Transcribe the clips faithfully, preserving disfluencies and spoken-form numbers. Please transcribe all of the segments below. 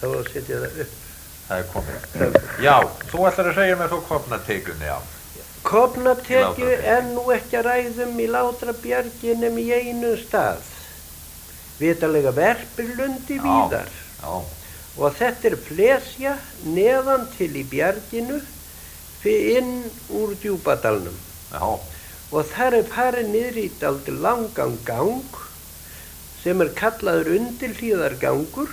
þá að setja það upp. Það er komið. Já, þú ætlar að segja mér svo Kofnatekjunni, já. Kofnatekju er nú ekki að ræðum í Látrabjargi nema í einu stað. Vitalega Verpirlundi víðar. Já. Og þetta er flesja neðan til í bjarginu inn úr Djúpadalnum. Já. Og þar er farið niður í dálítið langan gang sem er kallaður undirhlíðargangur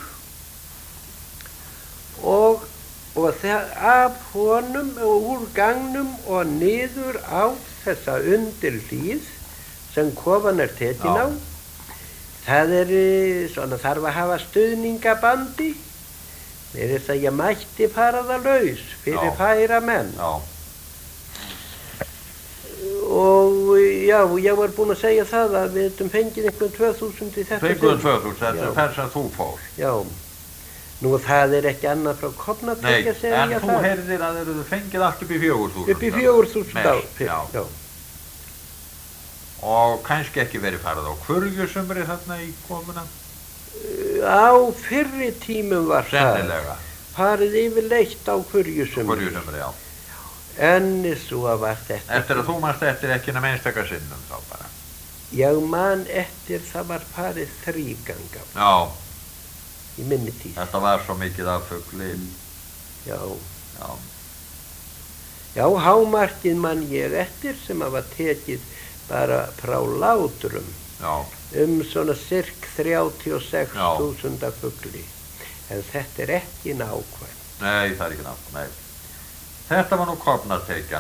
og, og það af honum og úr gangnum og niður á þessa undirhlíð sem kofan er tekin á. Það er svona þarf að hafa stuðningabandi. Mér er það að ég mætti fara það laus fyrir Já. færa menn. Já. Og já, ég var búinn að segja það að við hefðum fengið einhvern tvö þúsund í þetta. Fenguðum tvö þúsund, þetta er þess að þú fór. Já. Nú það er ekki annað frá Kofnatekju að segja það. Nei, en þú heyrðir að þeir eru fengið allt upp í fjögur þúsund. Upp í fjögur þúsund á. Já. Já. Og kannski ekki verið farið á Hvurgjusumri þarna í komuna? Á fyrri tímum var Sennilega. það farið yfirleitt á Hvurgjusumri. Hvurgjusumri, já. En svo var þetta. Eftir að þú manst eftir ekki nema einstaka sinnum þá bara. Ég man eftir það var farið þríganga. Já. Í minni tíð. Þetta var svo mikið af fugli. Já. Já. Já, hámarkið man ég eftir sem að var tekið bara frá Látrum. Já. Um svona sirk þrjátíu og sex Já. þúsund af fugli. En þetta er ekki nákvæmt. Nei, það er ekki nátt, nei. Þetta var nú Kofnatekjan.